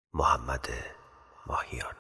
محمد ماهیان.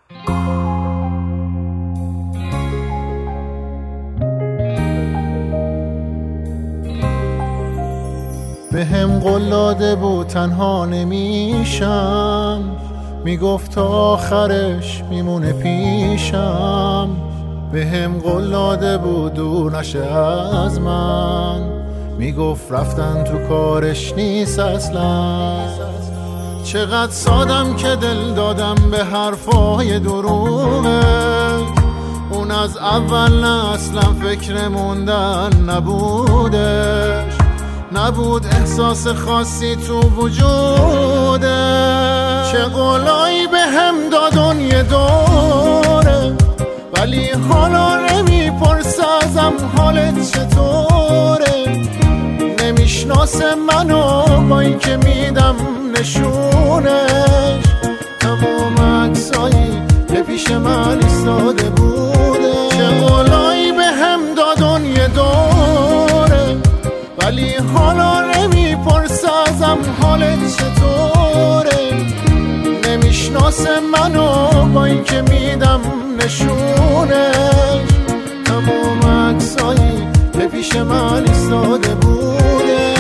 به هم قول داده بود تنها نمیشم، میگفت تا آخرش میمونه پیشم. به هم قول داده بود دور نشه از من، میگفت رفتن تو کارش نیست اصلا. چقدر سادم که دل دادم به حرفای دروغه، اون از اول نه اصلا فکر موندن نبودش، نبود احساس خاصی تو وجوده. چه قولایی به هم دادن یه دوره، ولی حالا نمیپرسه ازم حالت چطوره. نمیشناسه منو با این که میدم نشونش، تمام عکسایی که پیش من ایستاده بوده. چه قولایی به هم دادن یه دوره، ولی حالا نمیپرسه ازم حالت چطوره. نمیشناسه منو با این که میدم نشونش، تمام عکسایی که پیش من ایستاده بوده.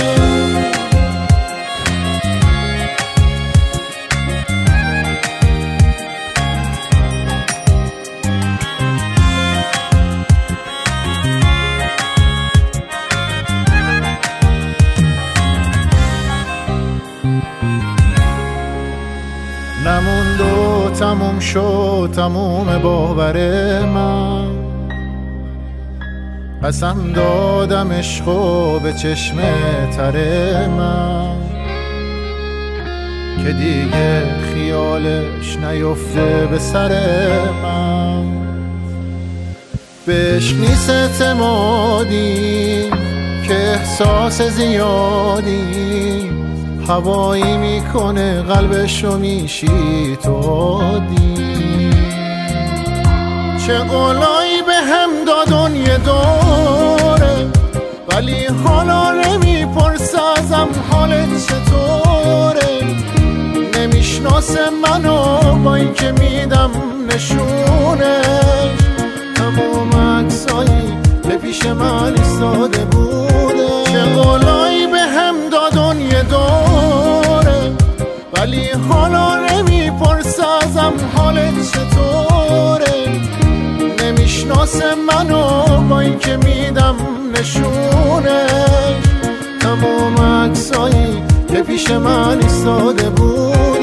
نموند و تموم شد تموم باور من، قسم دادم عشقو به چشم تر من، که دیگه خیالش نیفته به سر من. به عشق نیست اعتمادی که احساس زیادی، هوایی میکنه قلبشو میشی تو عادی. چه قولایی به هم دادن یه دوره، ولی حالا نمیپرسه ازم حالت چطوره. نمیشناسه منو با این که میدم نشونش، تمام عکسایی که پیش من ایستاده بوده. چه قولایی به هم دادن یه دوره، ولی حالا نمیپرسه ازم حالت چطوره. نمیشناسه منو با این که میدم نشونش، تمام عکسایی که پیش من ایستاده بود.